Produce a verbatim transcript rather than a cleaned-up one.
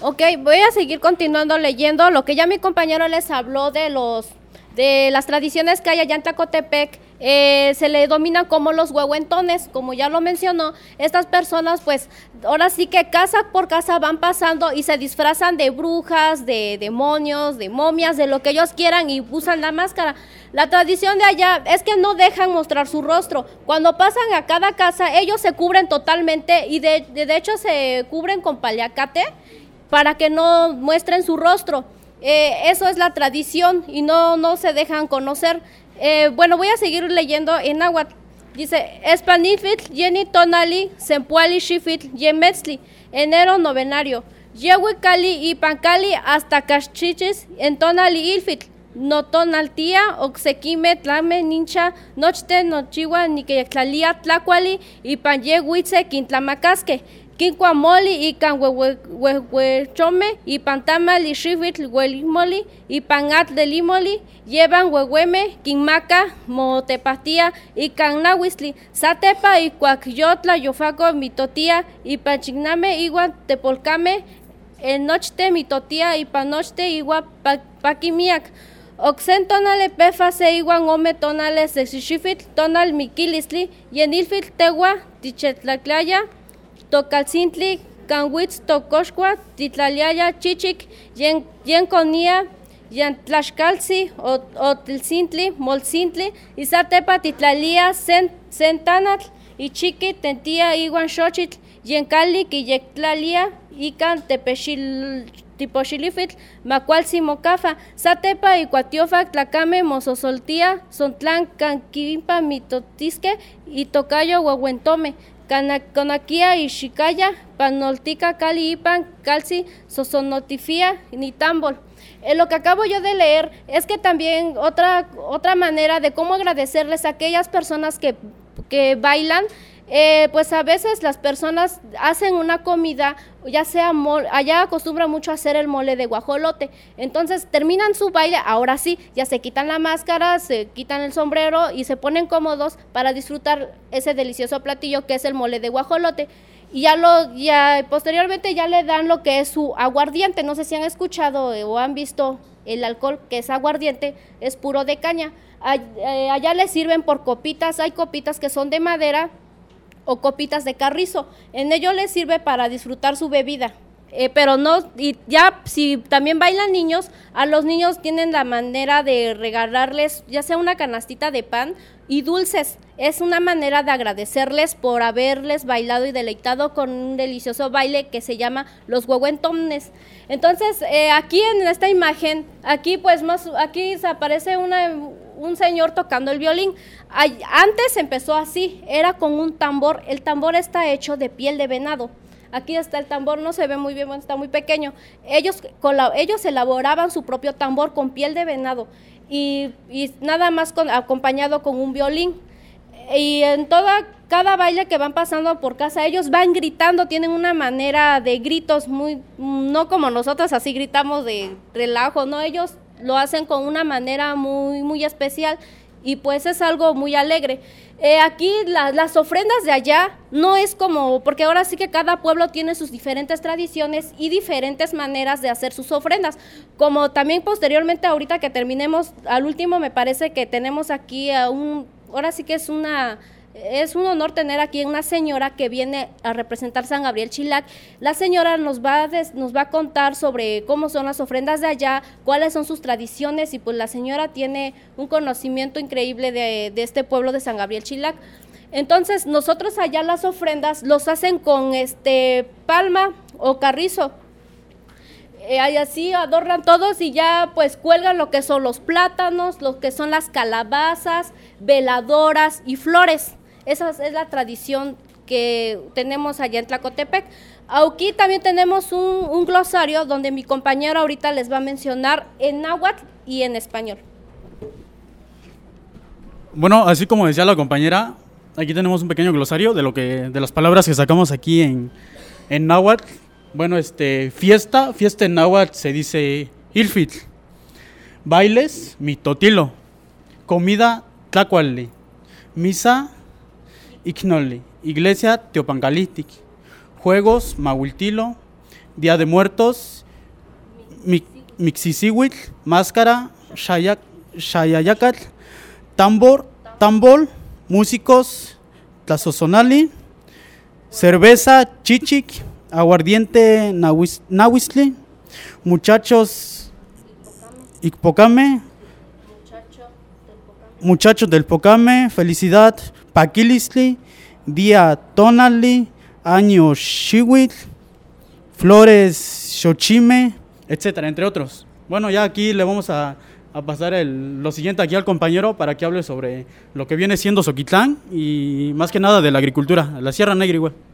Ok, voy a seguir continuando leyendo lo que ya mi compañero les habló de los de las tradiciones que hay allá en Tlacotepec. Eh, se le dominan como los huehuentones, como ya lo mencionó. Estas personas pues ahora sí que casa por casa van pasando y se disfrazan de brujas, de demonios, de momias, de lo que ellos quieran y usan la máscara. La tradición de allá es que no dejan mostrar su rostro. Cuando pasan a cada casa ellos se cubren totalmente y de, de, de hecho se cubren con paliacate para que no muestren su rostro. Eh, eso es la tradición y no, no se dejan conocer. Eh, bueno, voy a seguir leyendo en náhuatl. Dice, Espanifitl, Yeni Tonali, Sempuali Shifitl, Yemetzli, enero novenario. Yehuicali y Pancali hasta Cachichis, en Tonali Ilfitl, Notonaltía, Oxequime, Tlame, Nincha, Nochte, Nochiwa, Niquetlalia, Tlacuali y Panyehuitze, Quintlamacasque. Quincuamoli y canhuehuechome y pantamali shifitl huelimoli y panat de limoli llevan huehueme, quinmaca, motepatía y cannahuistli, satepa y cuacyotla yofaco mitotía y panchigname igual tepolcame, el nochte mitotía y panochte igual paquimiac. Oxen tonale pefa se iguan ome tonales de shifitl tonal miquilisli y en ilfitl tegua tichetlaclaya Tocalcintli, Canhuitz, Tocoxcua, Titlaliaya, Chichic, Yen, Yenconia, Yantlaxcalci, Otilcintli, Molcintli, Izatepa, Titlalia, Centanatl, Ichiqui, Tentía, Iguan Xochitl, Yencali, Quiyectlalia, Ican, Tepexil, Tipoxilifitl, Macualci, Mocafa, Zatepa, Icuatiofa, Tlacame, Mozosoltía, Sontlán, Canquimpa, Mitotisque, y Tocayo, Huehuentome. Conaquia y Xicaya, Panoltica, Cali, Ipan, Calci, Sosonotifía, Nitambol. En lo que acabo yo de leer es que también otra, otra manera de cómo agradecerles a aquellas personas que, que bailan, eh, pues a veces las personas hacen una comida, ya sea mole, allá acostumbran mucho a hacer el mole de guajolote, entonces terminan su baile, ahora sí, ya se quitan la máscara, se quitan el sombrero y se ponen cómodos para disfrutar ese delicioso platillo que es el mole de guajolote. Y ya lo, ya posteriormente ya le dan lo que es su aguardiente, no sé si han escuchado o han visto el alcohol que es aguardiente, es puro de caña. Allá le sirven por copitas, hay copitas que son de madera o copitas de carrizo, en ello les sirve para disfrutar su bebida, eh, pero no, y ya si también bailan niños, a los niños tienen la manera de regalarles ya sea una canastita de pan y dulces, es una manera de agradecerles por haberles bailado y deleitado con un delicioso baile que se llama los huehuentones. Entonces eh, aquí en esta imagen, aquí pues más, aquí se aparece una un señor tocando el violín. Antes empezó así, era con un tambor, el tambor está hecho de piel de venado. Aquí está el tambor, no se ve muy bien, está muy pequeño. Ellos, con la, ellos elaboraban su propio tambor con piel de venado y, y nada más con, acompañado con un violín. Y en toda, cada baile que van pasando por casa, ellos van gritando, tienen una manera de gritos muy, no como nosotros así gritamos de relajo, no, ellos lo hacen con una manera muy, muy especial y pues es algo muy alegre. Eh, aquí la, las ofrendas de allá no es como, porque ahora sí que cada pueblo tiene sus diferentes tradiciones y diferentes maneras de hacer sus ofrendas, como también posteriormente ahorita que terminemos, al último me parece que tenemos aquí a un, ahora sí que es una... Es un honor tener aquí una señora que viene a representar San Gabriel Chilac. La señora nos va, a des, nos va a contar sobre cómo son las ofrendas de allá, cuáles son sus tradiciones y pues la señora tiene un conocimiento increíble de, de este pueblo de San Gabriel Chilac. Entonces nosotros allá las ofrendas los hacen con este palma o carrizo. Eh, así adornan todos y ya pues cuelgan lo que son los plátanos, lo que son las calabazas, veladoras y flores. Esa es la tradición que tenemos allá en Tlacotepec. Aquí también tenemos un, un glosario donde mi compañero ahorita les va a mencionar en náhuatl y en español. Bueno, así como decía la compañera, aquí tenemos un pequeño glosario de lo que de las palabras que sacamos aquí en, en náhuatl. Bueno, este, fiesta, fiesta en náhuatl se dice ilfitl. Bailes, mitotilo. Comida, tlacuali. Misa, Icnoli, Iglesia Teopancalitic, Juegos, Mahuiltilo, Día de Muertos, Mi- Mixisihuitl, Máscara, Shayak, Shayayacatl, Tambor, Tambol, Músicos, Tlazozonali, Cerveza, Chichic, Aguardiente, Nahuis- Nahuistli, Muchachos, Icpocame, Muchachos del Pocame, Felicidad, Paquilistli, Día Tonali, Año Xihuitl, Flores Xochime, etcétera, entre otros. Bueno, ya aquí le vamos a, a pasar el, lo siguiente aquí al compañero para que hable sobre lo que viene siendo Zoquitlán y más que nada de la agricultura, la Sierra Negra igual.